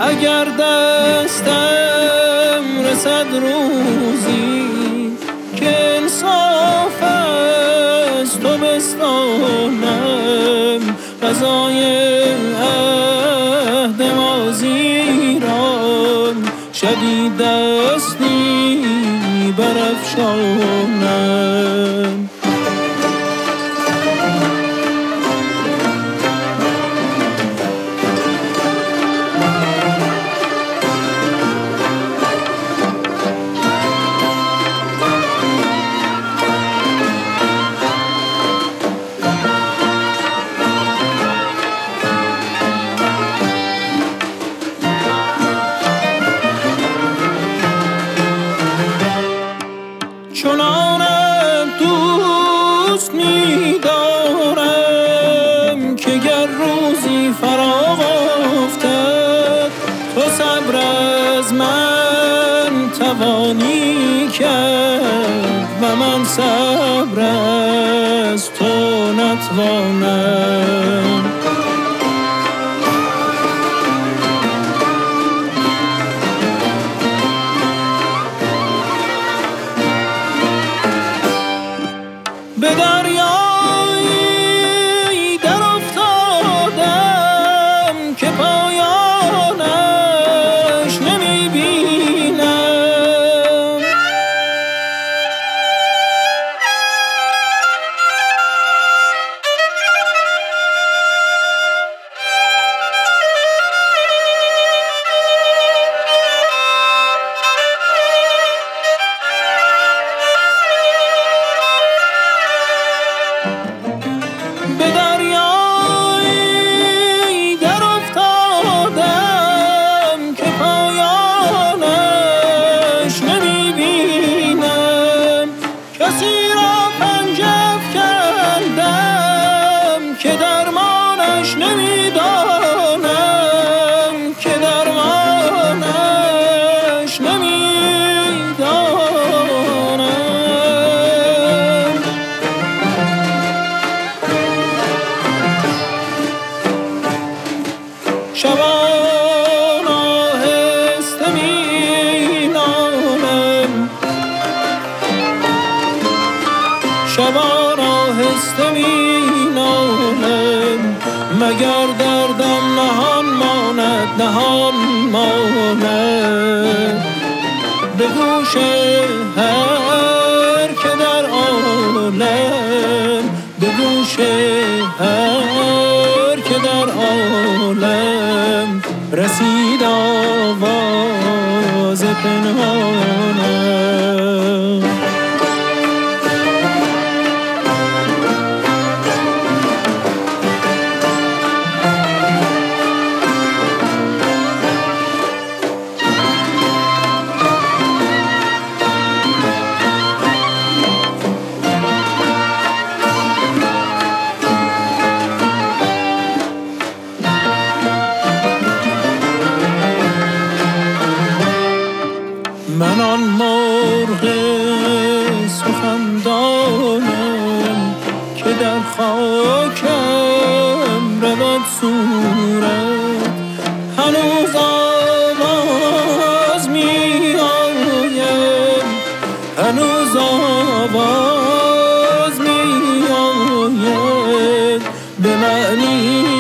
اگر دستم رسد روزی که انصاف از تو بستانم قضای عهد ماضی را شبی دستی برافشانم. چنانم دوست می‌دارم که گر روزی فراق افتد تو صبر از من توانی کرد و من صبر از تو نتوانم. به دریایی در افتادم که پایانش نمی بینم. به دریایی در افتادم که پایانش نمی بینم. کسی را پنجه افکندم که درمانش نمی دانم، که درمانش نمی دانم. شبان آهسته می نالم، شبان آهسته می نالم، مگر دردم نهان ماند، نهان ماند به گوش هر که در عالم، به گوش هر که در عالم رسید آواز پنهانم. من آن مرغ سخندانم که در خاکم رود صورت، هنوز آواز می آید، هنوز آواز می آید به معنی